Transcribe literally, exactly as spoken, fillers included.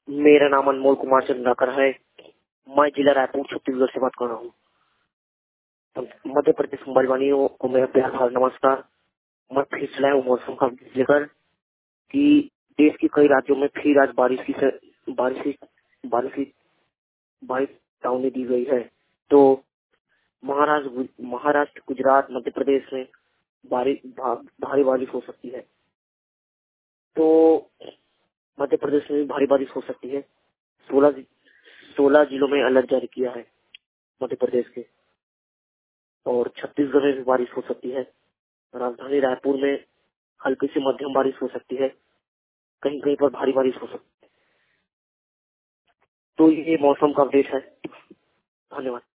मेरा नाम अनमोल कुमार चंद्राकर है। मैं जिला रायपुर छत्तीसगढ़ से बात कर रहा हूँ। मध्य प्रदेश बागवानियों को मेरा प्यार भरा नमस्कार। मैं फिर से लाया हूँ मौसम का लेकर कि देश के कई राज्यों में फिर आज बारिश की बारिश की बारिश की बारिश चेतावनी दी गई है। तो महाराष्ट्र महाराष्ट्र गुजरात मध्य प्रदेश में बारिश भारी बारिश हो सकती है। तो मध्य प्रदेश में भी भारी बारिश हो सकती है। सोलह सोलह जिलों में अलर्ट जारी किया है मध्य प्रदेश के। और छत्तीसगढ़ में भी बारिश हो सकती है। राजधानी रायपुर में हल्की से मध्यम बारिश हो सकती है। कहीं कहीं पर भारी बारिश हो सकती है। तो ये मौसम का अपडेट है। धन्यवाद।